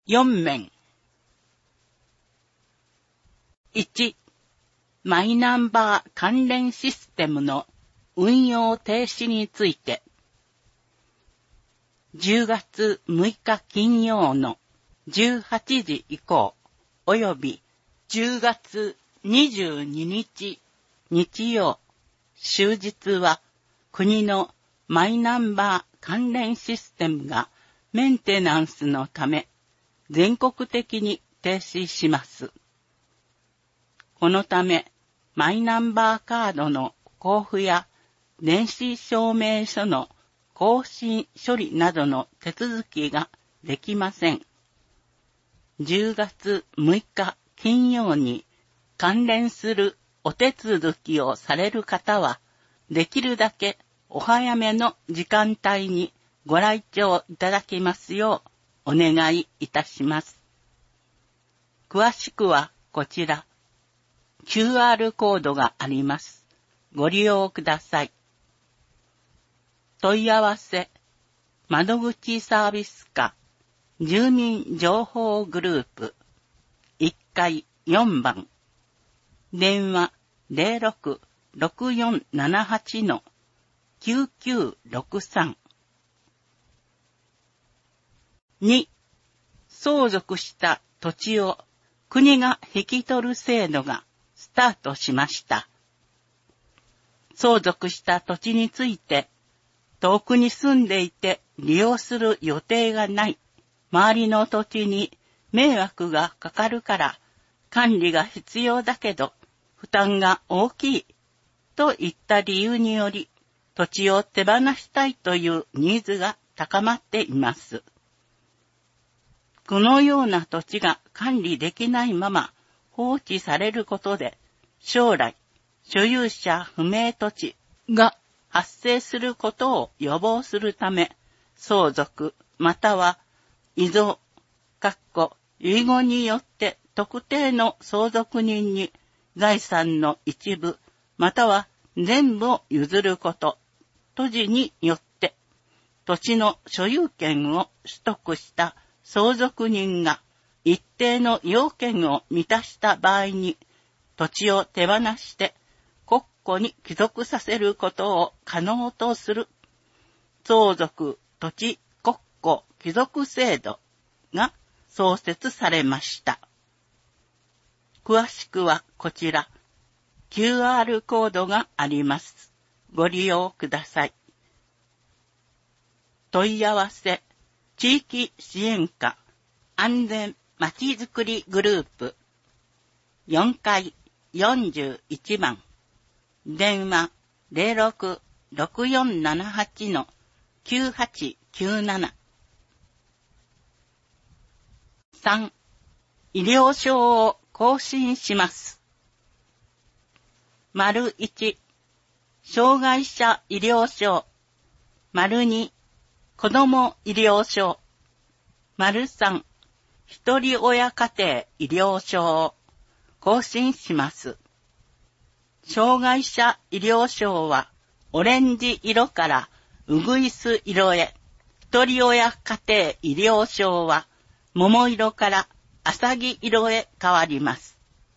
4面。1、マイナンバー関連システムの運用停止について、10月6日金曜の18時以降、および10月22日日曜、終日は国のマイナンバー関連システムがメンテナンスのため全国的に停止します。このためマイナンバーカードの交付や電子証明書の更新処理などの手続きができません。10月6日金曜に関連するお手続きをされる方は、できるだけお早めの時間帯にご来庁いただきますようお願いいたします。詳しくはこちら、QR コードがあります。ご利用ください。問い合わせ、窓口サービス課、住民情報グループ、1階4番、電話 06-6478-9963。2、相続した土地を国が引き取る制度がスタートしました。相続した土地について、遠くに住んでいて利用する予定がない、周りの土地に迷惑がかかるから管理が必要だけど負担が大きいといった理由により土地を手放したいというニーズが高まっています。このような土地が管理できないまま放置されることで将来所有者不明土地が発生することを予防するため、相続または遺贈、遺言によって特定の相続人に財産の一部または全部を譲ること、土地によって土地の所有権を取得した相続人が一定の要件を満たした場合に土地を手放して国庫に帰属させることを可能とする相続土地国庫帰属制度が創設されました。詳しくはこちら QR コードがあります。ご利用ください。問い合わせ地域支援課安全まちづくりグループ4階41番電話 06-6478-9897。 3. 医療証を更新します。丸1、障害者医療証。丸2、子ども医療証。丸3、一人親家庭医療証を更新します。障害者医療証はオレンジ色からウグイス色へ、一人親家庭医療証は桃色からアサギ色へ変わります。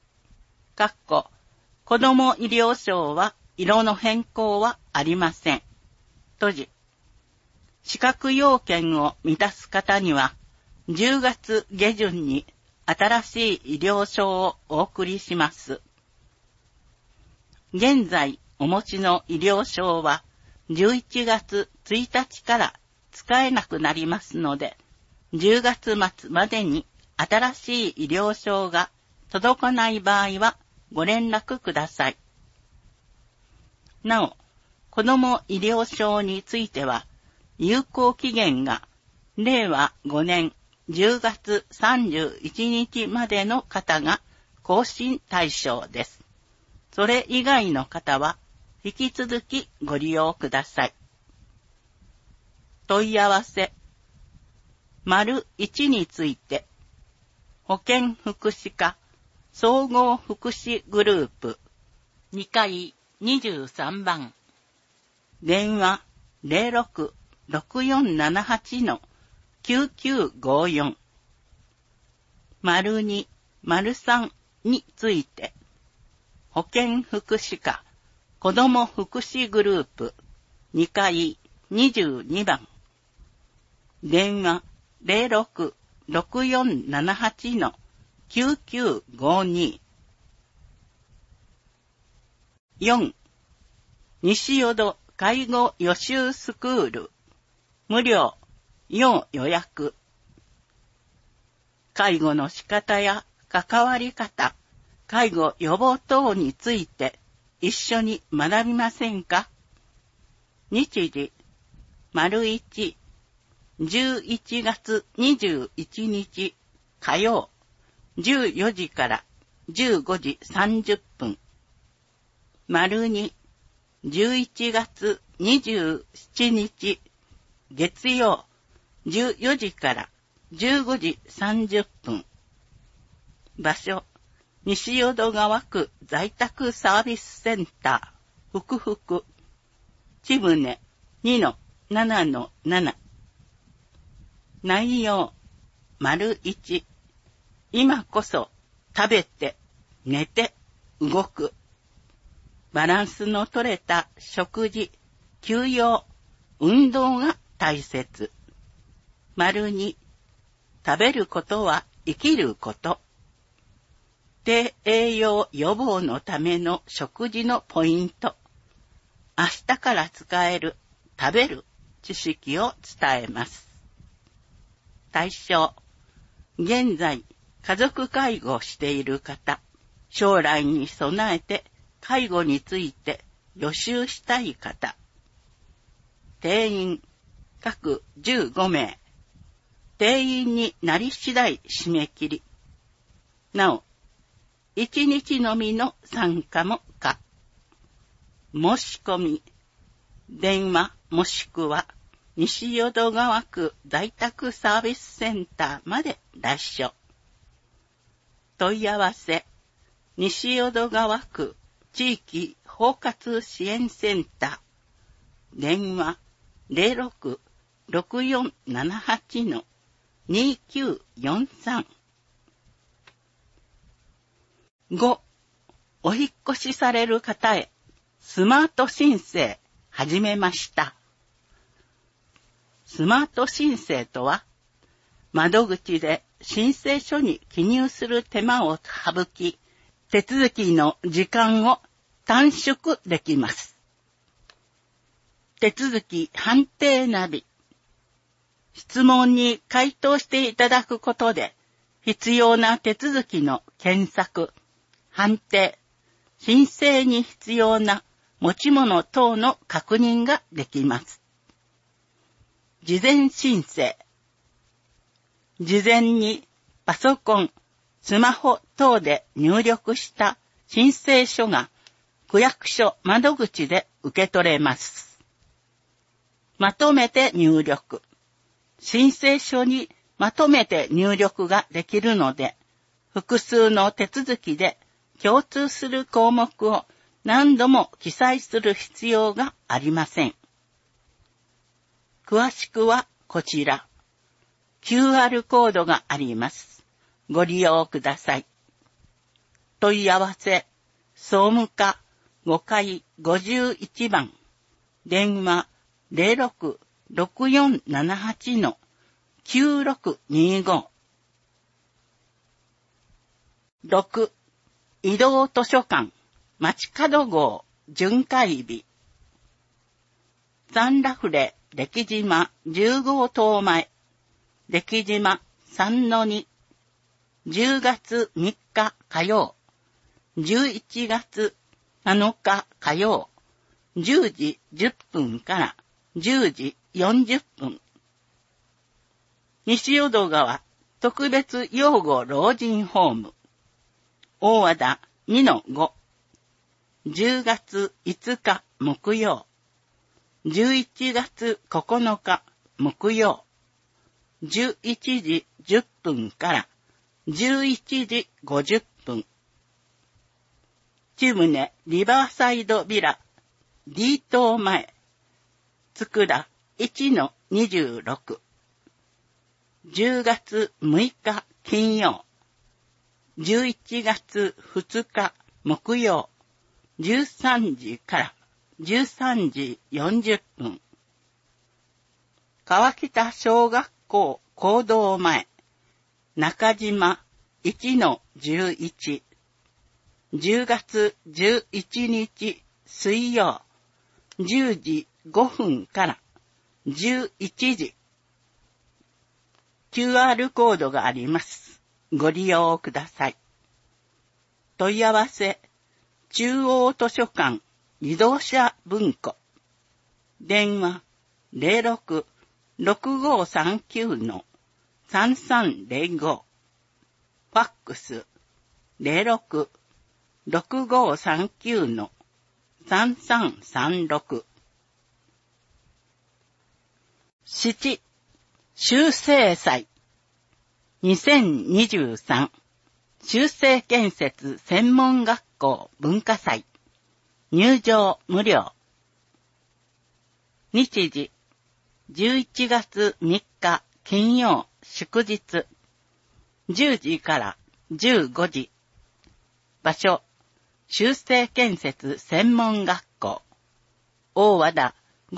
子ども医療証は色の変更はありません。閉じ。資格要件を満たす方には10月下旬に新しい医療証をお送りします。現在お持ちの医療証は11月1日から使えなくなりますので、10月末までに新しい医療証が届かない場合はご連絡ください。なお、子ども医療証については、有効期限が令和5年10月31日までの方が更新対象です。それ以外の方は引き続きご利用ください。問い合わせ丸1について保健福祉課総合福祉グループ2階23番電話 06-6478-9954 02、03について、保健福祉課子ども福祉グループ2階22番。電話 06-6478-9952。4. 西淀介護予習スクール無料要予約。介護の仕方や関わり方、介護予防等について一緒に学びませんか？日時、1、11月21日火曜、14時から15時30分。2、11月27日月曜、14時から15時30分。場所、西淀川区在宅サービスセンター、福々。地旨 2-7-7。内容、1、今こそ食べて、寝て、動く。バランスの取れた食事、休養、運動が大切。2、食べることは生きること。低栄養予防のための食事のポイント。明日から使える食べる知識を伝えます。対象、現在家族介護をしている方、将来に備えて介護について予習したい方。定員、各15名。定員になり次第締め切り。なお、1日のみの参加も可。申し込み、電話もしくは西淀川区在宅サービスセンターまで来所。問い合わせ、西淀川区地域包括支援センター。電話 06-6478-2943。5. お引っ越しされる方へスマート申請始めました。スマート申請とは、窓口で申請書に記入する手間を省き、手続きの時間を短縮できます。手続き判定ナビ。質問に回答していただくことで、必要な手続きの検索、判定、申請に必要な持ち物等の確認ができます。事前申請。事前にパソコン、スマホ等で入力した申請書が区役所窓口で受け取れます。まとめて入力。申請書にまとめて入力ができるので、複数の手続きで共通する項目を何度も記載する必要がありません。詳しくはこちら。QR コードがあります。ご利用ください。問い合わせ、総務課5階51番。電話 06-6478-9625。6. 移動図書館街角号巡回日。サンラフレ歴島10号棟前、歴島 3-2、10月3日火曜、11月7日火曜、10時10分から10時40分。西淀川特別養護老人ホーム、大和田 2-5、10月5日木曜、11月9日木曜、11時10分から11時50分。千宗リバーサイドビラ D 棟前、つくだ 1-26。10月6日金曜、 11月2日木曜13時から13時40分。川北小学校講堂前、中島 1-11。10月11日水曜、10時5分から11時。QR コードがあります。ご利用ください。問い合わせ、中央図書館自動車文庫。電話、06-6539-3305。ファックス、06-6539-3336。7、修正祭。2023修正建設専門学校文化祭。入場無料。日時、11月3日金曜祝日。10時から15時。場所、修正建設専門学校。大和田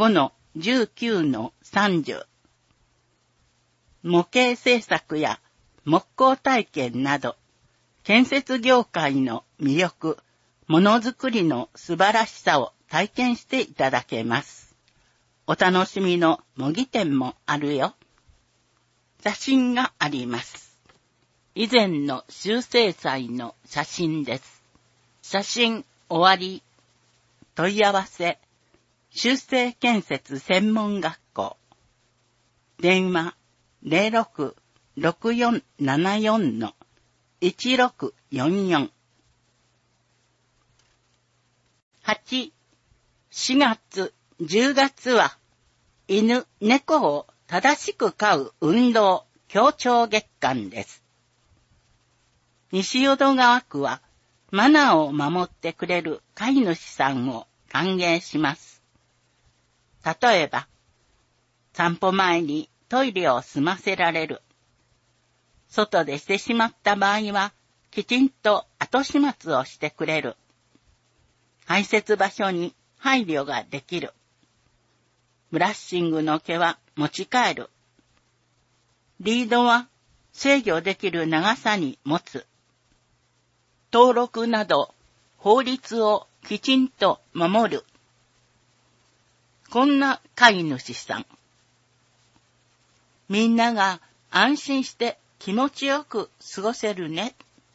5-19-30。模型制作や木工体験など、建設業界の魅力、ものづくりの素晴らしさを体験していただけます。お楽しみの模擬店もあるよ。写真があります。以前の修正祭の写真です。写真終わり。問い合わせ、修正建設専門学校。電話、06-6474-1644。8、4月、10月は、犬、猫を正しく飼う運動協調月間です。西淀川区は、マナーを守ってくれる飼い主さんを歓迎します。例えば、散歩前にトイレを済ませられる。外でしてしまった場合は、きちんと後始末をしてくれる。排泄場所に配慮ができる。ブラッシングの毛は持ち帰る。リードは制御できる長さに持つ。登録など法律をきちんと守る。こんな飼い主さん。みんなが安心して気持ちよく過ごせるね。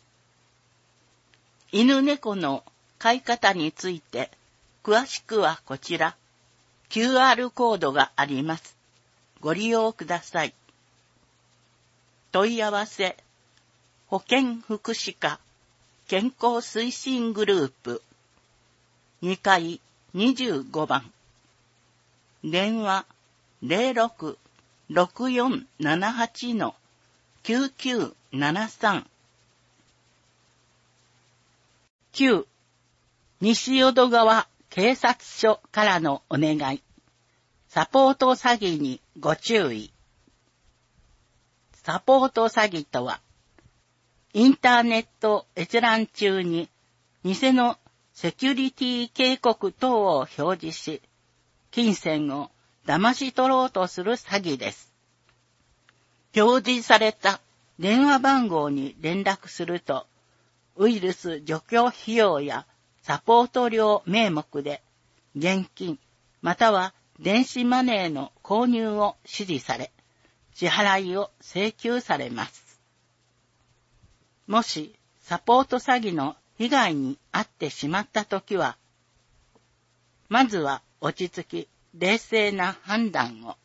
犬猫の飼い方について詳しくはこちら QR コードがあります。ご利用ください。問い合わせ、保健福祉課健康推進グループ2階25番。電話06-6478-9973。9、西淀川警察署からのお願い。サポート詐欺にご注意。サポート詐欺とは、インターネット閲覧中に偽のセキュリティ警告等を表示し、金銭を騙し取ろうとする詐欺です。表示された電話番号に連絡すると、ウイルス除去費用やサポート料名目で現金または電子マネーの購入を指示され、支払いを請求されます。もしサポート詐欺の被害に遭ってしまったときは、まずは落ち着き冷静な判断を。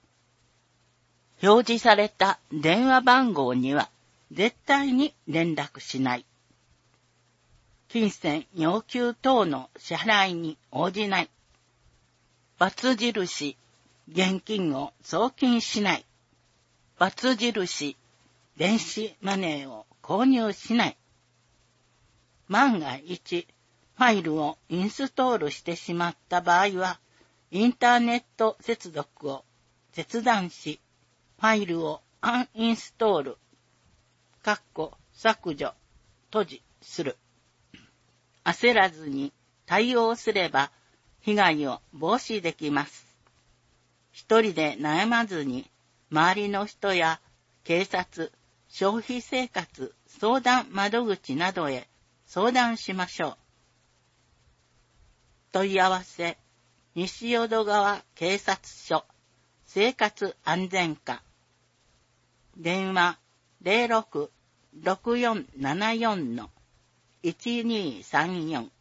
表示された電話番号には絶対に連絡しない。金銭要求等の支払いに応じない。×印、現金を送金しない。×印、電子マネーを購入しない。万が一、ファイルをインストールしてしまった場合は、インターネット接続を切断し、ファイルをアンインストール、削除、 閉じする。焦らずに対応すれば被害を防止できます。一人で悩まずに周りの人や警察、消費生活相談窓口などへ相談しましょう。問い合わせ、西淀川警察署生活安全課。電話 06-6474-1234